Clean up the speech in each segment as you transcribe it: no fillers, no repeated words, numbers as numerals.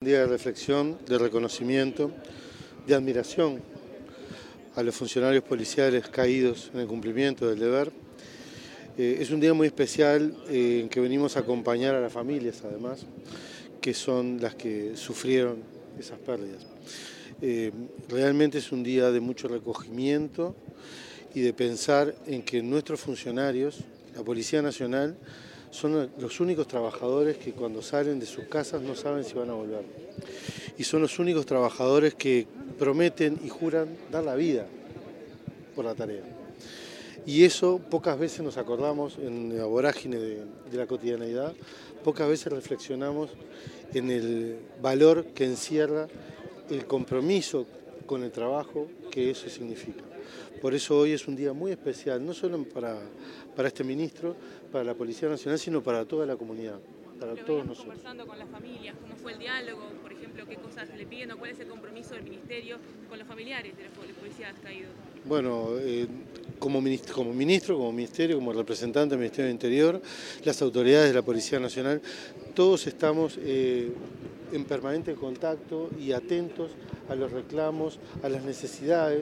día de reflexión, de reconocimiento, de admiración a los funcionarios policiales caídos en el cumplimiento del deber. Es un día muy especial en que venimos a acompañar a las familias, además, que son las que sufrieron esas pérdidas. Realmente es un día de mucho recogimiento y de pensar en que nuestros funcionarios, la Policía Nacional, son los únicos trabajadores que cuando salen de sus casas no saben si van a volver. Y son los únicos trabajadores que prometen y juran dar la vida por la tarea. Y eso pocas veces nos acordamos en la vorágine de la cotidianeidad, pocas veces reflexionamos en el valor que encierra el compromiso con el trabajo que eso significa. Por eso hoy es un día muy especial, no solo para este ministro, para la Policía Nacional, sino para toda la comunidad, para todos nosotros. Conversando con las familias, ¿cómo fue el diálogo? Por ejemplo, ¿qué cosas le piden o cuál es el compromiso del ministerio con los familiares de los policías caídos? Bueno, como ministro, como ministerio, como representante del Ministerio del Interior, las autoridades de la Policía Nacional, todos estamos en permanente contacto y atentos a los reclamos, a las necesidades,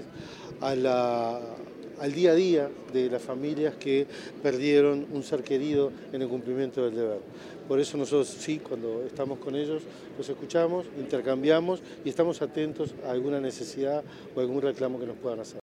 al día a día de las familias que perdieron un ser querido en el cumplimiento del deber. Por eso nosotros sí, cuando estamos con ellos, los escuchamos, intercambiamos y estamos atentos a alguna necesidad o algún reclamo que nos puedan hacer.